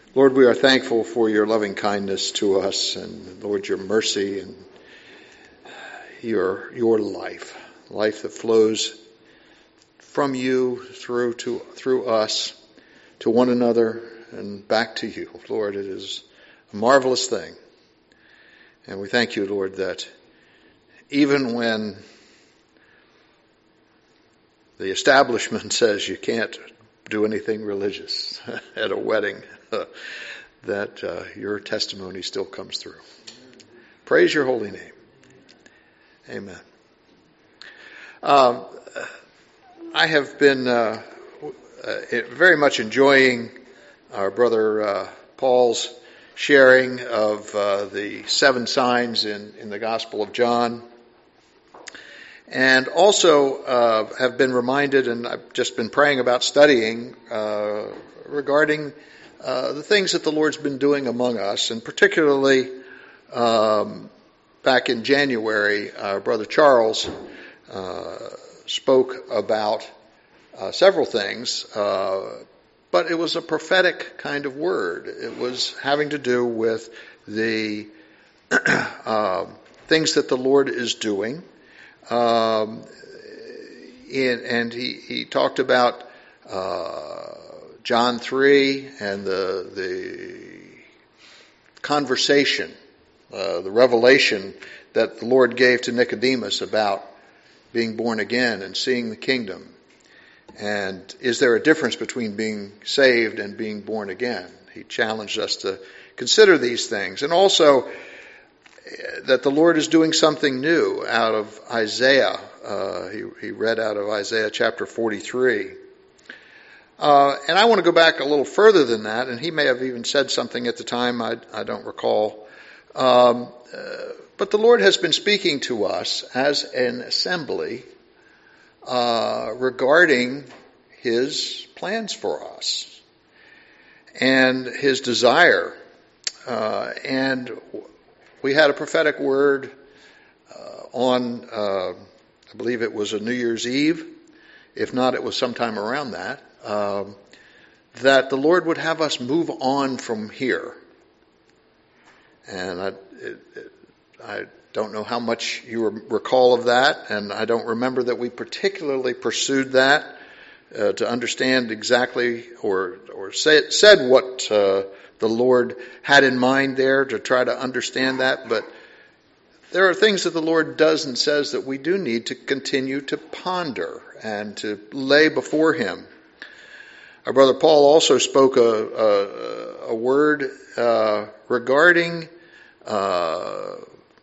Lord, we are thankful for your loving kindness to us, and Lord, your mercy and your life that flows from you through us to one another and back to you. Lord, it is a marvelous thing. And we thank you, Lord, that even when the establishment says you can't do anything religious at a wedding, that your testimony still comes through. Praise your holy name. Amen. I have been very much enjoying our brother Paul's sharing of the 7 signs in the Gospel of John. And also have been reminded, and I've just been praying about studying regarding the things that the Lord's been doing among us, and particularly back in January, our brother Charles spoke about several things, but it was a prophetic kind of word. It was having to do with the things that the Lord is doing. And he talked about John 3 and the conversation, the revelation that the Lord gave to Nicodemus about being born again and seeing the kingdom. And is there a difference between being saved and being born again? He challenged us to consider these things. And also that the Lord is doing something new out of Isaiah. He read out of Isaiah chapter 43. And I want to go back a little further than that, and he may have even said something at the time, I don't recall. But the Lord has been speaking to us as an assembly regarding his plans for us and his desire. And we had a prophetic word on, I believe it was a New Year's Eve. If not, it was sometime around that. That the Lord would have us move on from here. And I don't know how much you recall of that, and I don't remember that we particularly pursued that to understand exactly or said what the Lord had in mind there to try to understand that. But there are things that the Lord does and says that we do need to continue to ponder and to lay before Him. Our brother Paul also spoke a word regarding the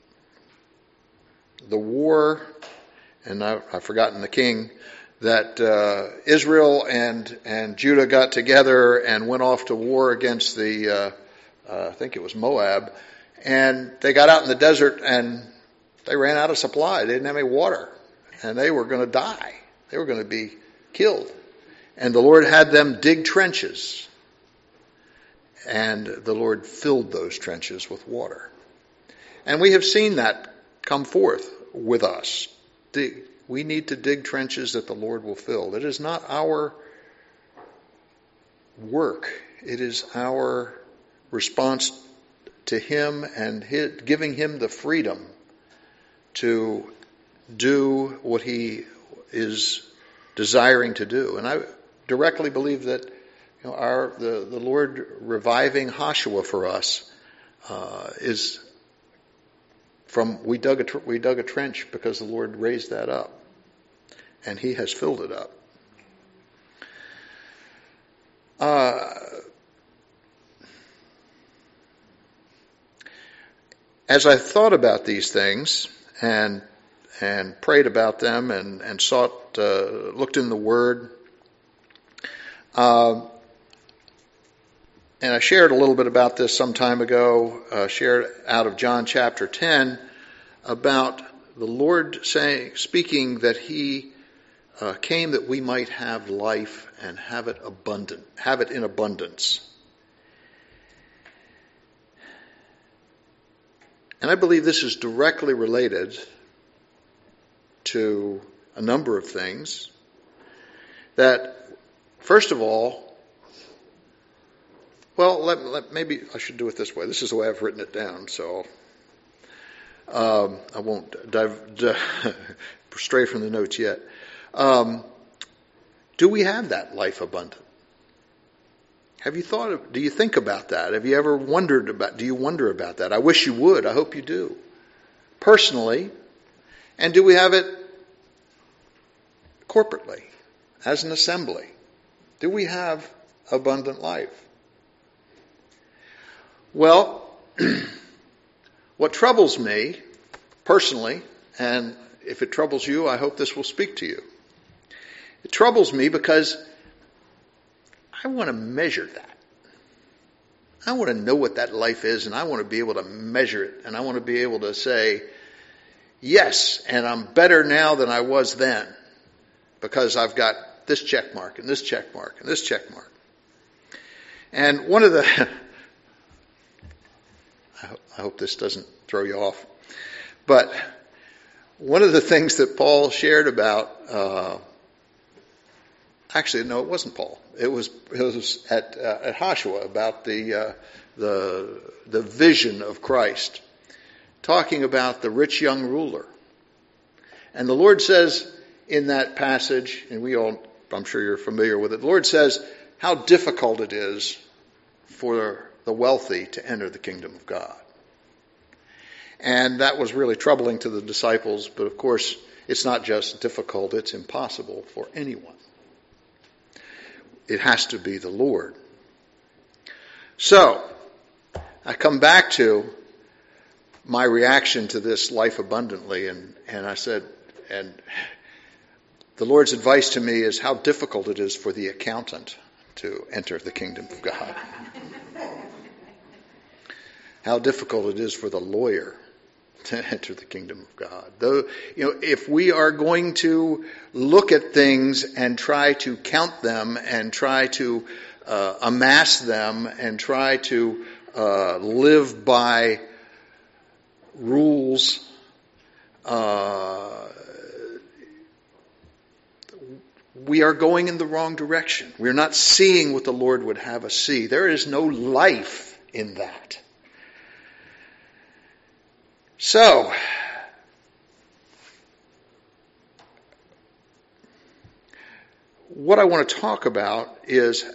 war, and I've forgotten the king, that Israel and Judah got together and went off to war against I think it was Moab, and they got out in the desert and they ran out of supply. They didn't have any water, and they were going to die. They were going to be killed. And the Lord had them dig trenches, and the Lord filled those trenches with water. And we have seen that come forth with us. We need to dig trenches that the Lord will fill. It is not our work. It is our response to Him and giving Him the freedom to do what He is desiring to do. And I directly believe that the Lord reviving Joshua for us is from we dug a trench because the Lord raised that up, and He has filled it up. As I thought about these things and prayed about them and looked in the Word, and I shared a little bit about this some time ago, shared out of John chapter 10 about the Lord speaking that He came that we might have life and have it in abundance. And I believe this is directly related to a number of things. That, first of all, Well, maybe I should do it this way. This is the way I've written it down, so I won't stray from the notes yet. Do we have that life abundant? Have you do you think about that? Have you ever do you wonder about that? I wish you would. I hope you do. Personally, and do we have it corporately, as an assembly? Do we have abundant life? Well, what troubles me personally, and if it troubles you, I hope this will speak to you. It troubles me because I want to measure that. I want to know what that life is, and I want to be able to measure it, and I want to be able to say, yes, and I'm better now than I was then, because I've got this check mark, and this check mark, and this check mark. And one of the... I hope this doesn't throw you off, but one of the things that Paul shared about... Actually, no, it wasn't Paul. It was at Joshua about the vision of Christ, talking about the rich young ruler. And the Lord says in that passage, and I'm sure you're familiar with it, the Lord says how difficult it is for the wealthy to enter the kingdom of God. And that was really troubling to the disciples, but of course, it's not just difficult, it's impossible for anyone. It has to be the Lord. So, I come back to my reaction to this life abundantly, and I said, and the Lord's advice to me is how difficult it is for the accountant to enter the kingdom of God. How difficult it is for the lawyer to enter the kingdom of God. Though, if we are going to look at things and try to count them and try to amass them and try to live by rules, we are going in the wrong direction. We're not seeing what the Lord would have us see. There is no life in that. So, what I want to talk about is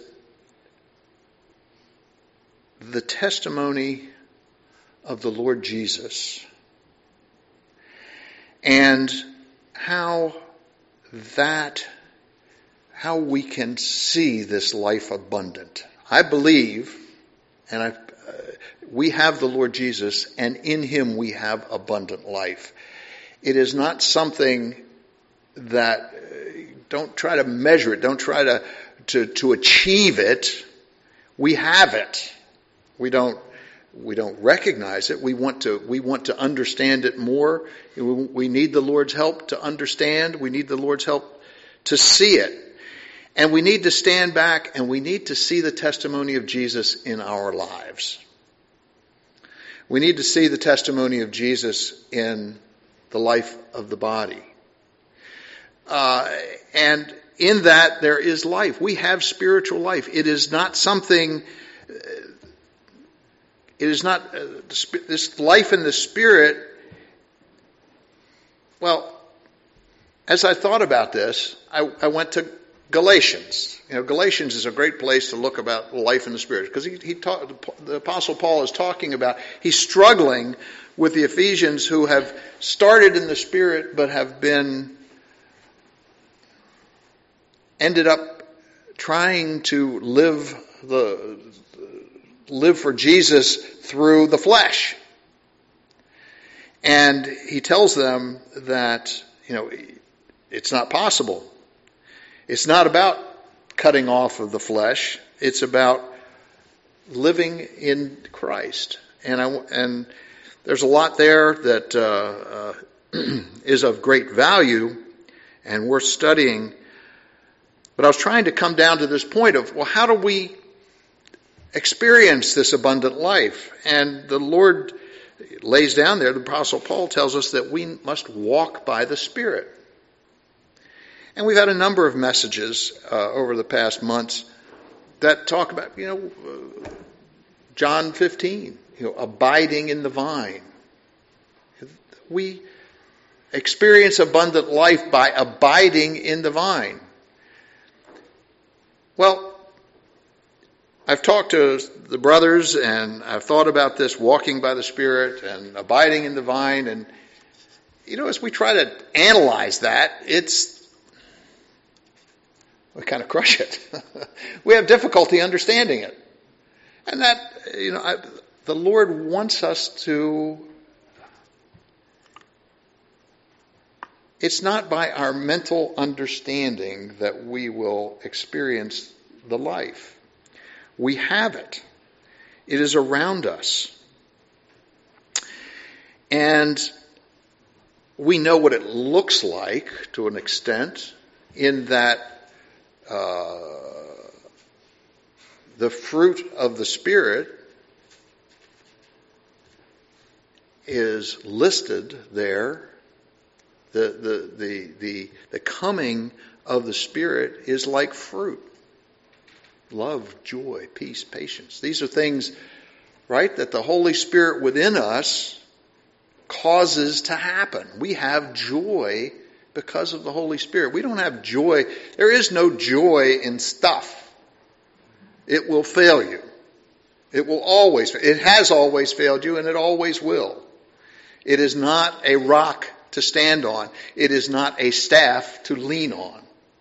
the testimony of the Lord Jesus and how we can see this life abundant. I believe, and we have the Lord Jesus, and in Him we have abundant life. It is not something that, don't try to measure it, don't try to achieve it. We have it. We don't recognize it. We want to understand it more. We need the Lord's help to understand. We need the Lord's help to see it. And we need to stand back and we need to see the testimony of Jesus in our lives. We need to see the testimony of Jesus in the life of the body. And in that there is life. We have spiritual life. It is not something, this life in the Spirit. Well, as I thought about this, I went to Galatians. Galatians is a great place to look about life in the Spirit, because the Apostle Paul is talking about, he's struggling with the Ephesians who have started in the Spirit but have ended up trying to live for Jesus through the flesh. And he tells them that, it's not possible. It's not about cutting off of the flesh. It's about living in Christ. And there's a lot there that is of great value and worth studying. But I was trying to come down to this point of, well, how do we experience this abundant life? And the Lord lays down there, the Apostle Paul tells us that we must walk by the Spirit. And we've had a number of messages over the past months that talk about, John 15, abiding in the vine. We experience abundant life by abiding in the vine. Well, I've talked to the brothers and I've thought about this walking by the Spirit and abiding in the vine. And, as we try to analyze that, we kind of crush it. We have difficulty understanding it. And that, the Lord wants us to, it's not by our mental understanding that we will experience the life. We have it. It is around us. And we know what it looks like to an extent in that the fruit of the Spirit is listed there. The coming of the Spirit is like fruit. Love, joy, peace, patience. These are things, right, that the Holy Spirit within us causes to happen. We have joy because of the Holy Spirit. We don't have joy. There is no joy in stuff. It will fail you. It has always failed you, and it always will. It is not a rock to stand on. It is not a staff to lean on.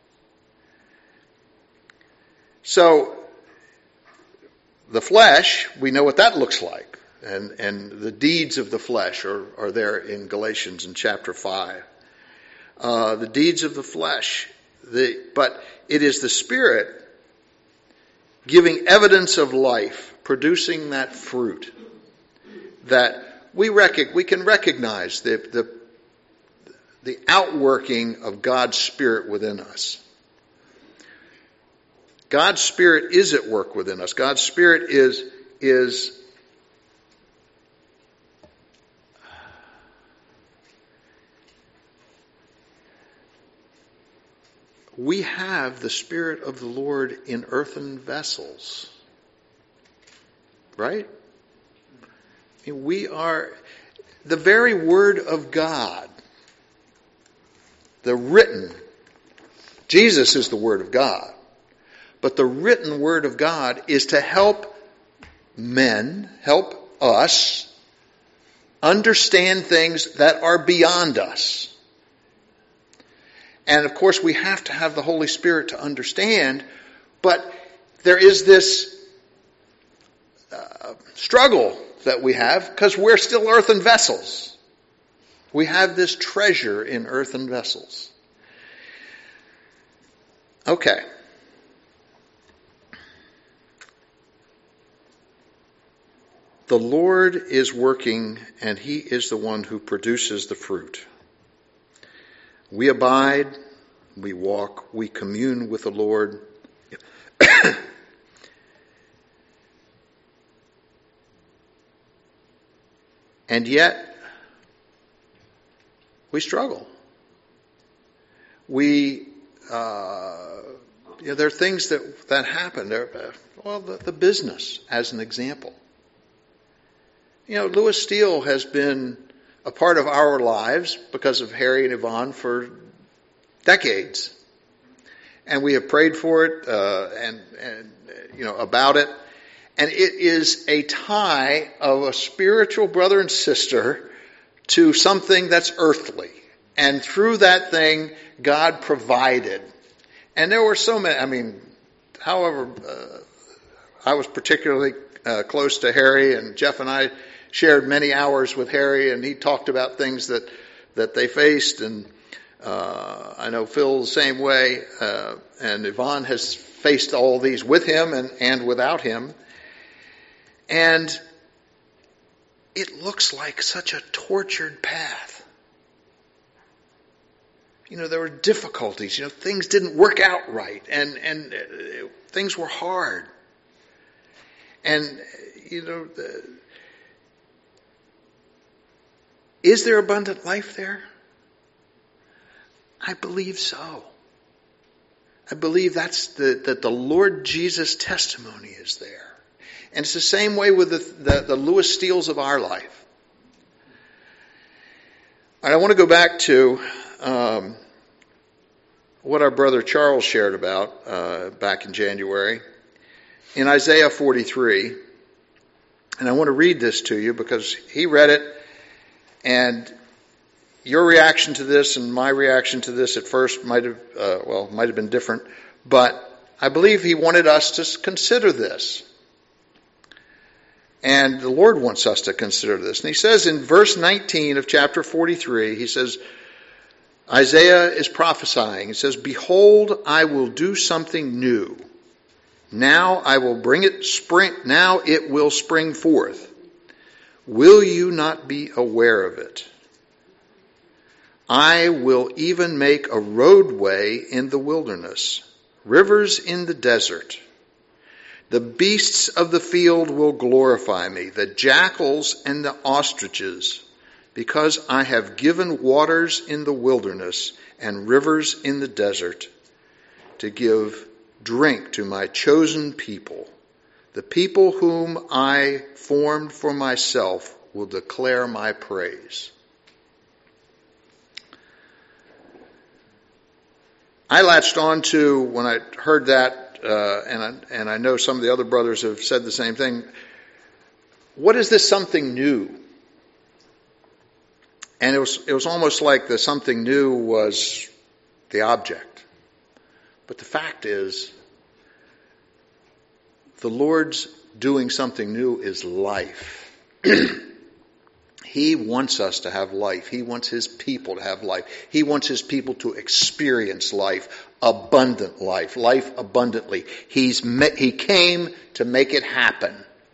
So, the flesh, we know what that looks like. And the deeds of the flesh are there in Galatians in chapter 5. The deeds of the flesh. But it is the Spirit giving evidence of life, producing that fruit, that we can recognize the outworking of God's Spirit within us. God's Spirit is at work within us. God's Spirit is we have the Spirit of the Lord in earthen vessels. Right? We are the very Word of God. The written. Jesus is the Word of God. But the written Word of God is to help men, help us, understand things that are beyond us. And of course we have to have the Holy Spirit to understand, but there is this struggle that we have because we're still earthen vessels. We have this treasure in earthen vessels. Okay. The Lord is working, and He is the one who produces the fruit. We abide, we walk, we commune with the Lord. And yet, we struggle. There are things that happen. The business, as an example. Lewis Steele has been a part of our lives because of Harry and Yvonne for decades. And we have prayed for it, about it. And it is a tie of a spiritual brother and sister to something that's earthly. And through that thing, God provided. And there were so many, I was particularly close to Harry, and Jeff and I shared many hours with Harry, and he talked about things that they faced, and I know Phil the same way, and Yvonne has faced all these with him and without him. And it looks like such a tortured path. There were difficulties. Things didn't work out right, and things were hard. And, is there abundant life there? I believe so. I believe that the Lord Jesus' testimony is there. And it's the same way with the Lewis Steeles of our life. I want to go back to what our brother Charles shared about back in January. In Isaiah 43, and I want to read this to you because he read it, and your reaction to this and my reaction to this at first might have been different, but I believe he wanted us to consider this. And the Lord wants us to consider this. And he says in verse 19 of chapter 43, he says, Isaiah is prophesying. He says, "Behold, I will do something new. Now I will bring it now it will spring forth. Will you not be aware of it? I will even make a roadway in the wilderness, rivers in the desert. The beasts of the field will glorify me, the jackals and the ostriches, because I have given waters in the wilderness and rivers in the desert to give drink to my chosen people. The people whom I formed for myself will declare my praise." I latched on to, when I heard that, and I know some of the other brothers have said the same thing, what is this something new? And it was almost like the something new was the object. But the fact is, the Lord's doing something new is life. He wants us to have life. He wants His people to have life. He wants His people to experience life, abundant life abundantly. He came to make it happen.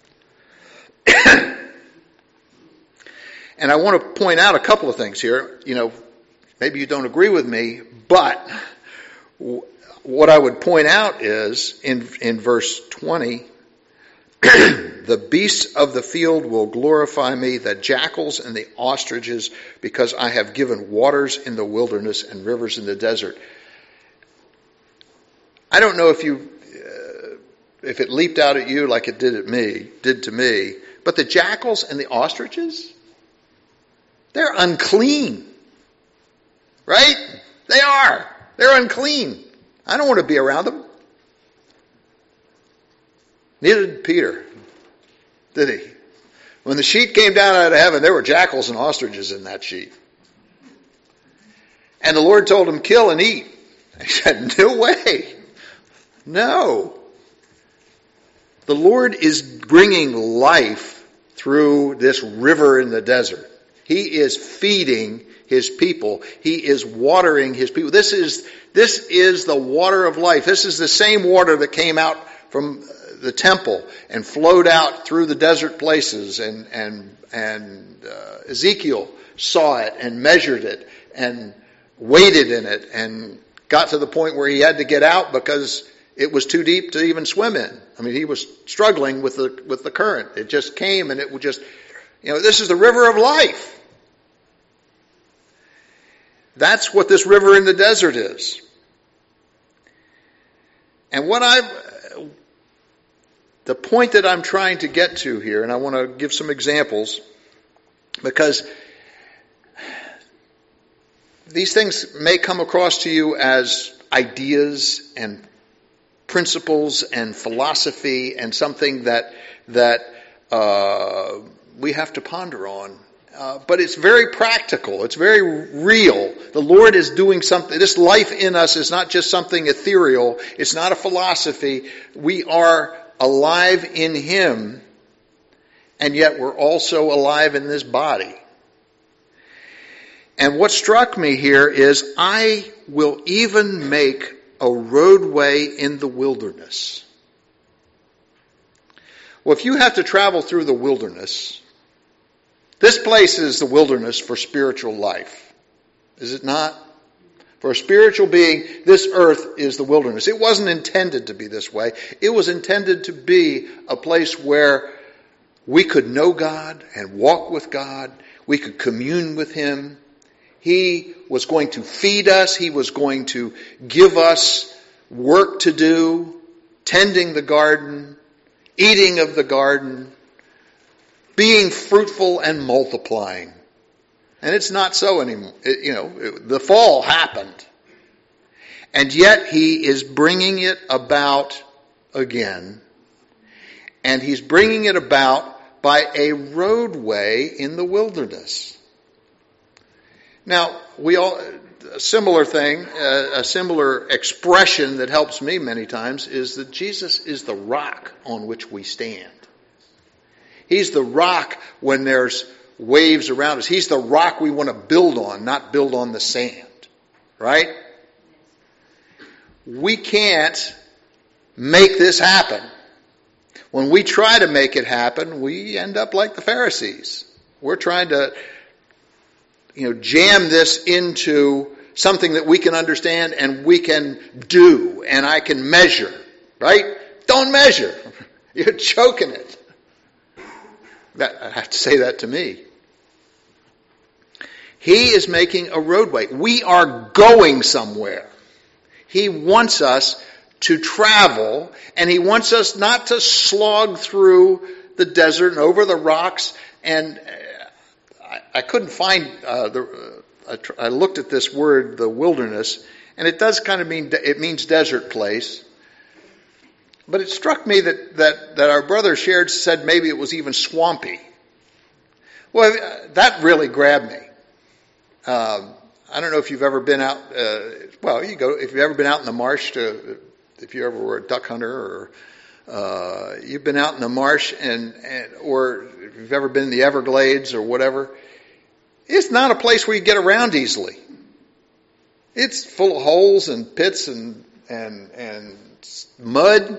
And I want to point out a couple of things here. Maybe you don't agree with me, but what I would point out is, in verse 20, the beasts of the field will glorify me, the jackals and the ostriches, because I have given waters in the wilderness and rivers in the desert. I don't know if it leaped out at you like it did to me, but the jackals and the ostriches, they're unclean. Right? They are. They're unclean. I don't want to be around them. Neither did Peter, did he? When the sheet came down out of heaven, there were jackals and ostriches in that sheet. And the Lord told him, "Kill and eat." He said, "No way. No." The Lord is bringing life through this river in the desert. He is feeding His people. He is watering His people. This is the water of life. This is the same water that came out from the temple and flowed out through the desert places, and Ezekiel saw it and measured it and waded in it and got to the point where he had to get out because it was too deep to even swim in. I mean, he was struggling with the current. It just came and it would just, this is the river of life. That's what this river in the desert is. And the point that I'm trying to get to here, and I want to give some examples, because these things may come across to you as ideas and principles and philosophy and something that we have to ponder on. But it's very practical. It's very real. The Lord is doing something. This life in us is not just something ethereal. It's not a philosophy. We are alive in Him, and yet we're also alive in this body. And what struck me here is, I will even make a roadway in the wilderness. Well, if you have to travel through the wilderness, this place is the wilderness for spiritual life. Is it not? For a spiritual being, this earth is the wilderness. It wasn't intended to be this way. It was intended to be a place where we could know God and walk with God. We could commune with Him. He was going to feed us. He was going to give us work to do, tending the garden, eating of the garden, being fruitful and multiplying. And it's not so anymore. The fall happened. And yet he is bringing it about again. And he's bringing it about by a roadway in the wilderness. Now, a similar thing, a similar expression that helps me many times is that Jesus is the rock on which we stand. He's the rock when there's waves around us. He's the rock we want to build on, not build on the sand. Right? We can't make this happen. When we try to make it happen, we end up like the Pharisees. We're trying to, jam this into something that we can understand and we can do and I can measure. Right? Don't measure. You're choking it. I have to say that to me. He is making a roadway. We are going somewhere. He wants us to travel, and he wants us not to slog through the desert and over the rocks. And I couldn't find I looked at this word, the wilderness, and it does kind of it means desert place. But it struck me that our brother said maybe it was even swampy. Well, that really grabbed me. I don't know if you've ever been out. If you've ever been out in the marsh, if you ever were a duck hunter, or you've been out in the marsh, or if you've ever been in the Everglades or whatever, it's not a place where you get around easily. It's full of holes and pits and mud.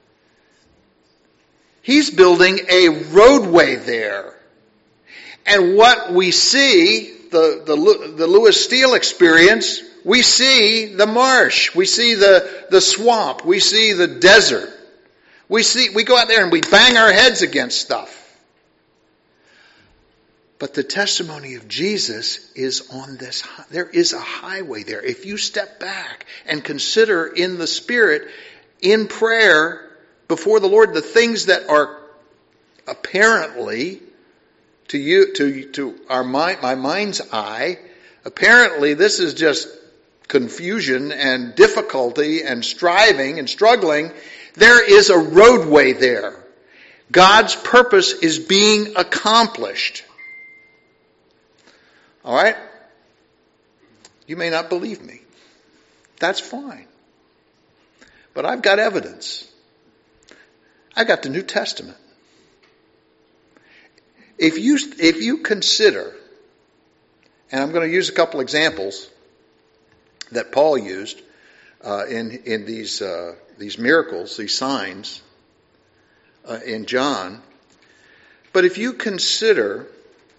He's building a roadway there. And what we see, the Lewis Steele experience, we see the marsh, we see the swamp, we see the desert. We go out there and we bang our heads against stuff. But the testimony of Jesus is on this. There is a highway there. If you step back and consider in the Spirit, in prayer, before the Lord, the things that are apparently to my mind's eye, apparently this is just confusion and difficulty and striving and struggling. There is a roadway there. God's purpose is being accomplished. All right? You may not believe me. That's fine. But I've got evidence. I got the New Testament. If you consider, and I'm going to use a couple examples that Paul used in these miracles, these signs in John, but if you consider,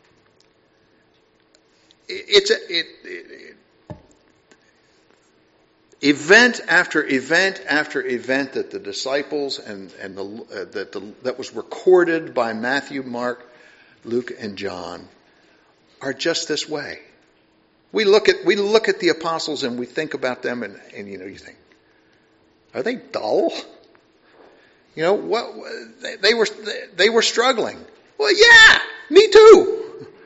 event after event after event that the disciples that was recorded by Matthew, Mark, Luke, and John are just this way. We look at the apostles and we think about them and you think, are they dull? What they were struggling. Well, yeah, me too.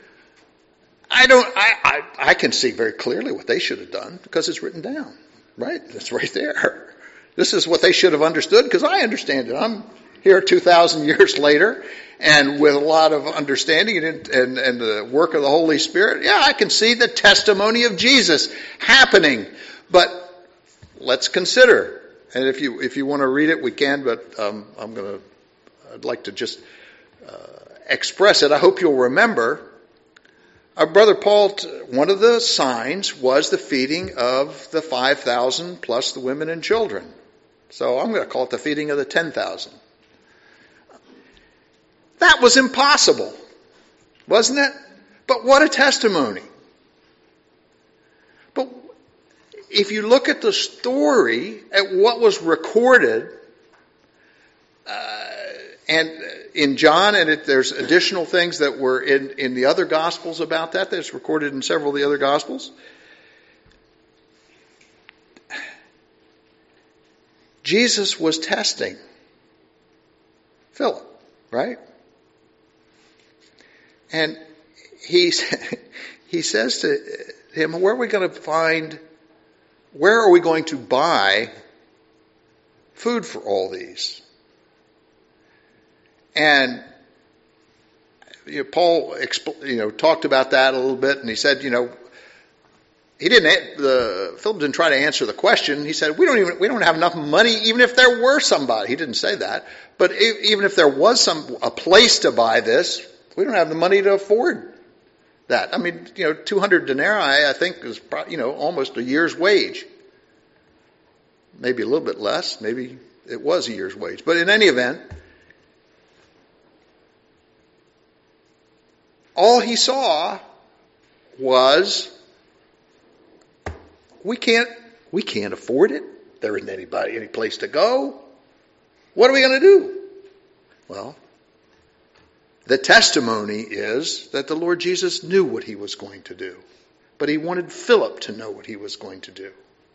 I can see very clearly what they should have done because it's written down. Right? It's right there. This is what they should have understood because I understand it. I'm here 2,000 years later and with a lot of understanding and the work of the Holy Spirit. Yeah, I can see the testimony of Jesus happening. But let's consider. And if you want to read it, we can, but I'd like to just express it. I hope you'll remember. Our brother Paul, one of the signs was the feeding of the 5,000 plus the women and children. So I'm going to call it the feeding of the 10,000. That was impossible, wasn't it? But what a testimony. But if you look at the story, at what was recorded, and in John, and there's additional things that were in the other Gospels about that's recorded in several of the other Gospels. Jesus was testing Philip, right? And he says to him, where are we going to buy food for all these? And Paul talked about that a little bit, and he said, Philip didn't try to answer the question. He said, we don't have enough money, even if there were somebody. He didn't say that, but even if there was a place to buy this, we don't have the money to afford that. I mean, 200 denarii, I think, is almost a year's wage. Maybe a little bit less. Maybe it was a year's wage. But in any event, all he saw was, we can't afford it. There isn't any place to go. What are we going to do? Well, the testimony is that the Lord Jesus knew what he was going to do, but he wanted Philip to know what he was going to do.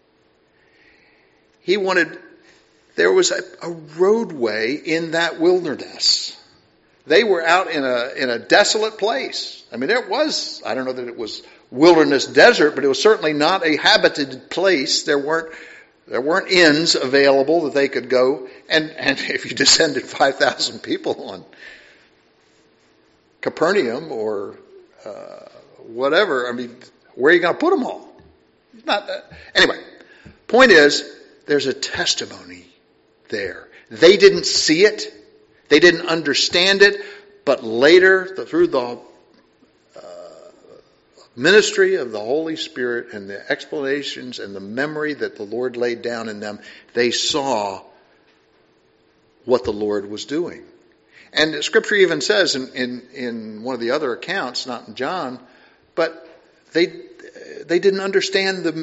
There was a roadway in that wilderness. They were out in a desolate place. I mean, I don't know that it was wilderness desert, but it was certainly not a habited place. There weren't inns available that they could go. And if you descended 5,000 people on Capernaum or whatever, I mean, where are you going to put them all? Anyway, point is, there's a testimony there. They didn't see it. They didn't understand it. But later, through the ministry of the Holy Spirit and the explanations and the memory that the Lord laid down in them, they saw what the Lord was doing. And the Scripture even says in one of the other accounts, not in John, but they didn't understand the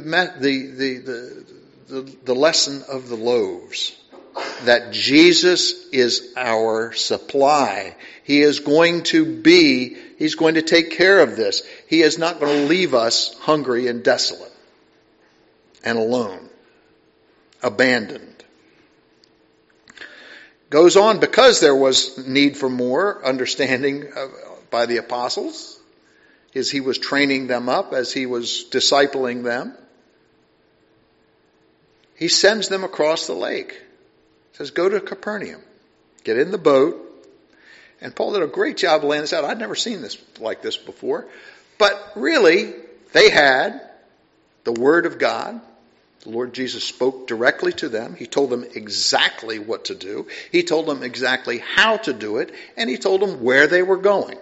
lesson of the loaves. That Jesus is our supply. He's going to take care of this. He is not going to leave us hungry and desolate and alone, abandoned. Goes on, because there was need for more understanding by the apostles, as he was training them up, as he was discipling them, he sends them across the lake. Says, go to Capernaum. Get in the boat. And Paul did a great job laying this out. I'd never seen this like this before. But really, they had the Word of God. The Lord Jesus spoke directly to them. He told them exactly what to do. He told them exactly how to do it. And he told them where they were going.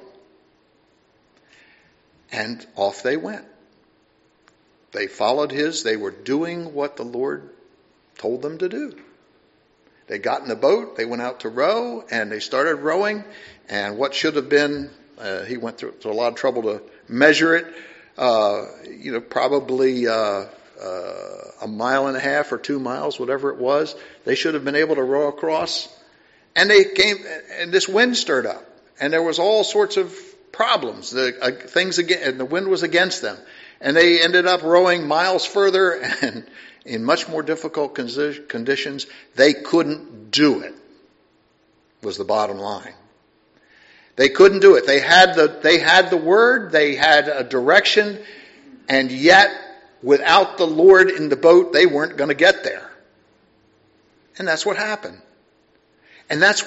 And off they went. They followed they were doing what the Lord told them to do. They got in the boat, they went out to row, and they started rowing, and what should have been, he went through a lot of trouble to measure it, probably a mile and a half or 2 miles, whatever it was. They should have been able to row across, and they came, and this wind stirred up, and there was all sorts of problems, things again, and the wind was against them, and they ended up rowing miles further, and in much more difficult conditions, they couldn't do it, was the bottom line. They couldn't do it. They had the word, they had a direction, and yet, without the Lord in the boat, they weren't going to get there. And that's what happened. And that's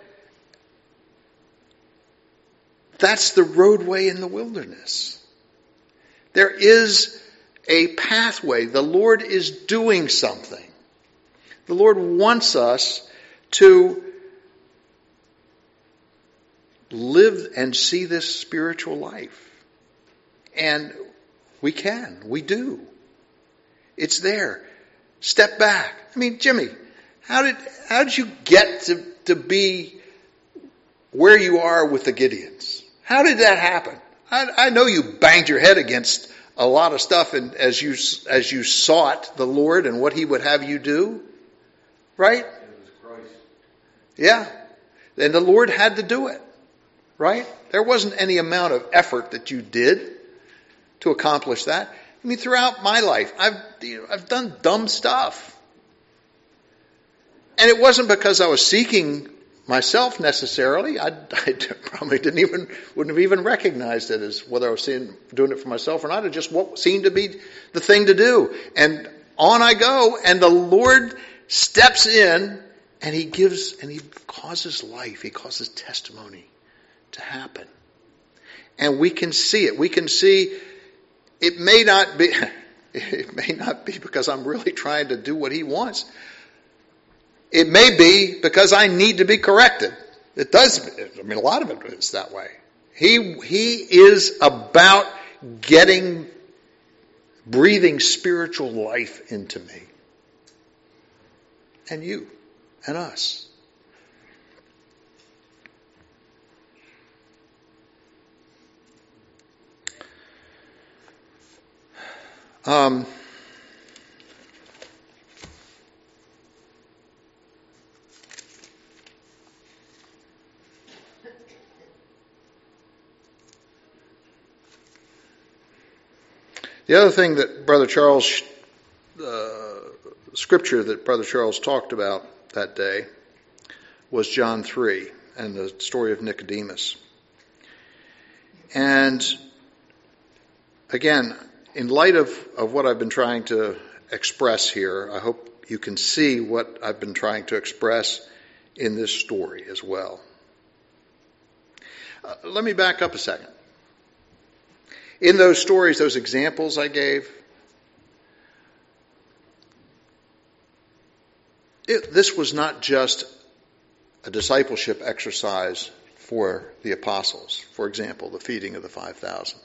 the roadway in the wilderness. There is a pathway. The Lord is doing something. The Lord wants us to live and see this spiritual life. And we do. It's there. Step back. I mean, Jimmy, how did you get to be where you are with the Gideons? How did that happen? I know you banged your head against a lot of stuff, and as you sought the Lord and what He would have you do, right? It was Christ. Yeah, and the Lord had to do it, right? There wasn't any amount of effort that you did to accomplish that. I mean, throughout my life, I've done dumb stuff. And it wasn't because I was seeking myself necessarily. I probably wouldn't have even recognized it as whether I was doing it for myself or not. It just what seemed to be the thing to do. And on I go, and the Lord steps in, and He causes life, He causes testimony to happen. And we can see it. We can see it may not be because I'm really trying to do what He wants. It may be because I need to be corrected. It does. I mean, a lot of it is that way. He is about breathing spiritual life into me. And you. And us. The other thing that Brother Charles, scripture that Brother Charles talked about that day was John 3 and the story of Nicodemus. And again, in light of what I've been trying to express here, I hope you can see what I've been trying to express in this story as well. Let me back up a second. In those stories, those examples I gave, this was not just a discipleship exercise for the apostles. For example, the feeding of the 5,000.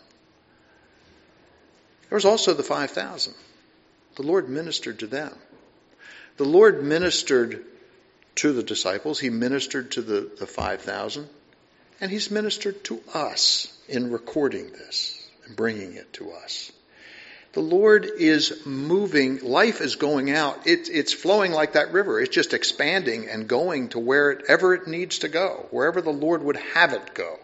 There was also the 5,000. The Lord ministered to them. The Lord ministered to the disciples. He ministered to the 5,000. And He's ministered to us in recording this and bringing it to us. The Lord is moving. Life is going out. It's flowing like that river. It's just expanding and going to wherever it needs to go, wherever the Lord would have it go.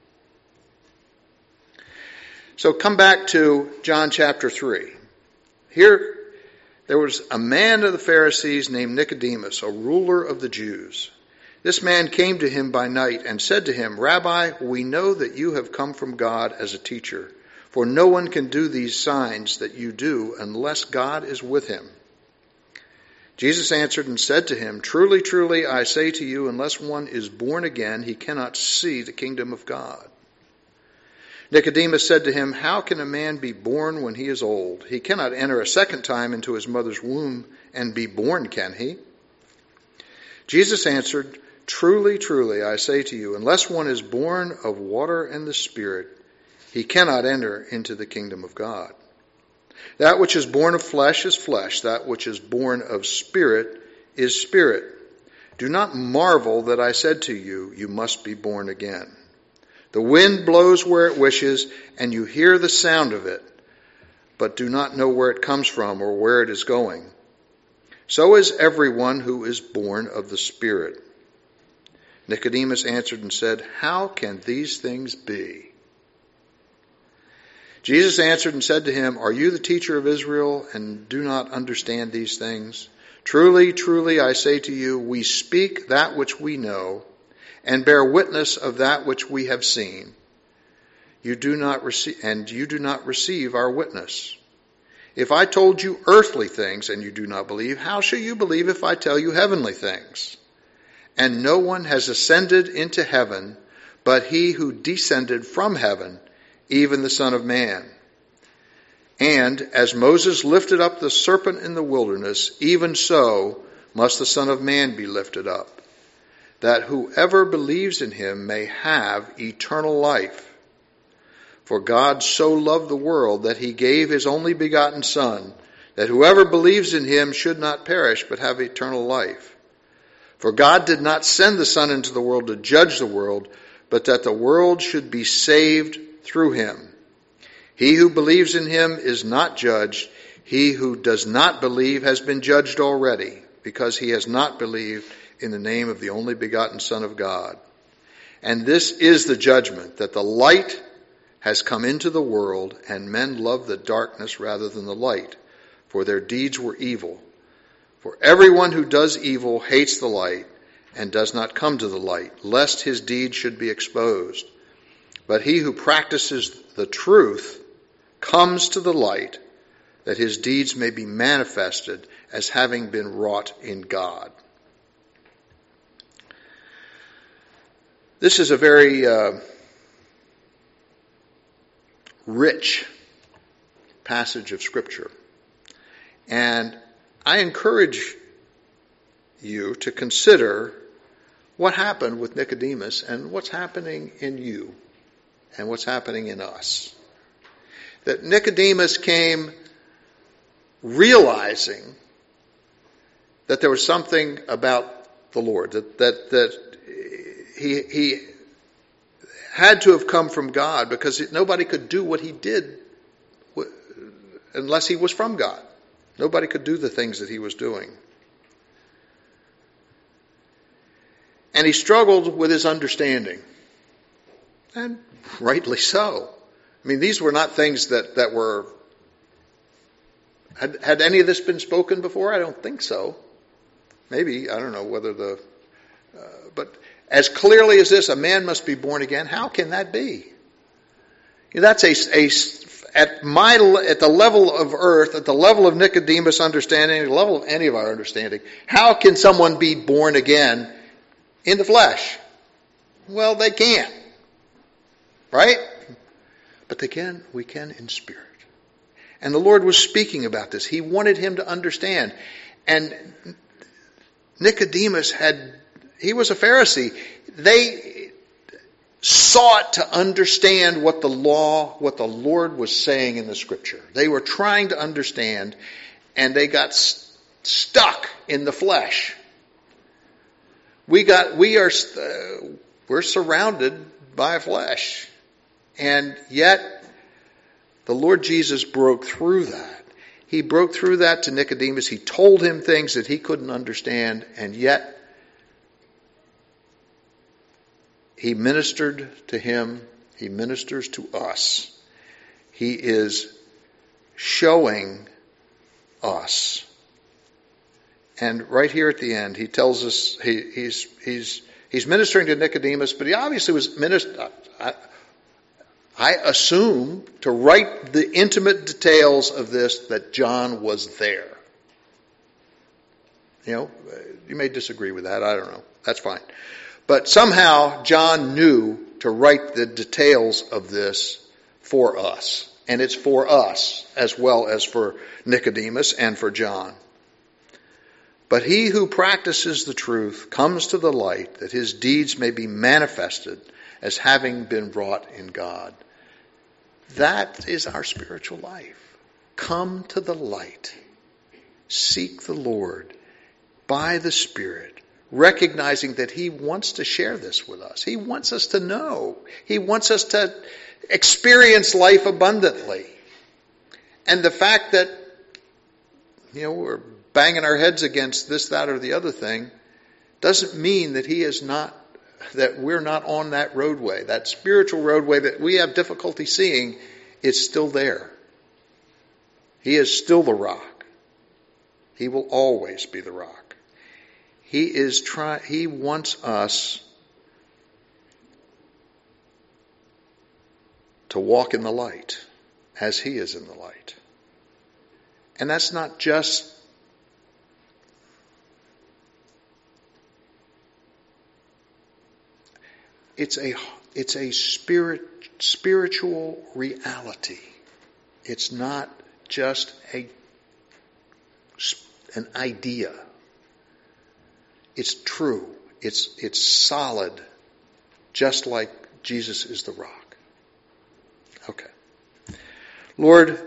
So come back to John chapter 3. Here, there was a man of the Pharisees named Nicodemus, a ruler of the Jews. This man came to Him by night and said to Him, Rabbi, we know that you have come from God as a teacher. For no one can do these signs that you do unless God is with him. Jesus answered and said to him, Truly, truly, I say to you, unless one is born again, he cannot see the kingdom of God. Nicodemus said to him, How can a man be born when he is old? He cannot enter a second time into his mother's womb and be born, can he? Jesus answered, Truly, truly, I say to you, unless one is born of water and the Spirit, he cannot enter into the kingdom of God. That which is born of flesh is flesh. That which is born of spirit is spirit. Do not marvel that I said to you, you must be born again. The wind blows where it wishes, and you hear the sound of it, but do not know where it comes from or where it is going. So is everyone who is born of the Spirit. Nicodemus answered and said, How can these things be? Jesus answered and said to him, Are you the teacher of Israel and do not understand these things? Truly, truly, I say to you, we speak that which we know and bear witness of that which we have seen. You do not receive our witness. If I told you earthly things and you do not believe, how shall you believe if I tell you heavenly things? And no one has ascended into heaven but he who descended from heaven, even the Son of Man. And as Moses lifted up the serpent in the wilderness, even so must the Son of Man be lifted up, that whoever believes in him may have eternal life. For God so loved the world that he gave his only begotten Son, that whoever believes in him should not perish but have eternal life. For God did not send the Son into the world to judge the world, but that the world should be saved through him. He who believes in him is not judged. He who does not believe has been judged already, because he has not believed in the name of the only begotten Son of God. And this is the judgment, that the light has come into the world, and men love the darkness rather than the light, for their deeds were evil. For everyone who does evil hates the light and does not come to the light, lest his deeds should be exposed. But he who practices the truth comes to the light, that his deeds may be manifested as having been wrought in God. This is a very rich passage of Scripture. And I encourage you to consider what happened with Nicodemus and what's happening in you and what's happening in us. That Nicodemus came realizing that there was something about the Lord, that he had to have come from God, because nobody could do what he did unless he was from God. Nobody could do the things that he was doing. And he struggled with his understanding. And rightly so. I mean, these were not things that were... Had any of this been spoken before? I don't think so. Maybe, I don't know whether but as clearly as this, a man must be born again, how can that be? That's at the level of earth, at the level of Nicodemus' understanding, at the level of any of our understanding, how can someone be born again in the flesh? Well, they can't. Right? But we can in spirit. And the Lord was speaking about this. He wanted him to understand. And Nicodemus he was a Pharisee. They sought to understand what the Lord was saying in the Scripture. They were trying to understand, and they got stuck in the flesh. We're surrounded by flesh. And yet, the Lord Jesus broke through that. He broke through that to Nicodemus. He told him things that he couldn't understand, and yet he ministered to him. He ministers to us. He is showing us. And right here at the end, he tells us he's ministering to Nicodemus, but he obviously was ministering, I assume, to write the intimate details of this, that John was there. You may disagree with that. I don't know. That's fine. But somehow John knew to write the details of this for us. And it's for us as well as for Nicodemus and for John. But he who practices the truth comes to the light, that his deeds may be manifested as having been wrought in God. That is our spiritual life. Come to the light. Seek the Lord by the Spirit, recognizing that he wants to share this with us. He wants us to know. He wants us to experience life abundantly. And the fact that, we're banging our heads against this, that, or the other thing, doesn't mean that that we're not on that roadway. That spiritual roadway that we have difficulty seeing is still there. He is still the rock. He will always be the rock. He wants us to walk in the light as he is in the light. And that's not just it's a spiritual reality. It's not just an idea. It's true. It's solid, just like Jesus is the rock. Okay. Lord,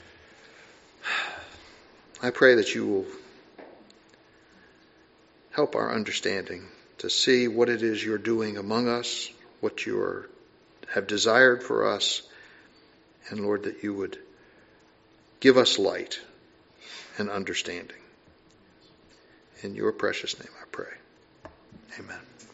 I pray that you will help our understanding to see what it is you're doing among us, what you have desired for us, and Lord, that you would give us light and understanding. In your precious name I pray. Amen.